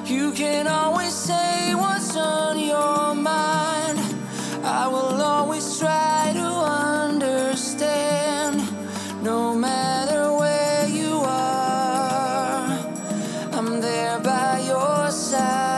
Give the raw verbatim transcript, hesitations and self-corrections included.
You can always say what's on your mind. I will always try to understand. No matter where you are, I'm there by your side.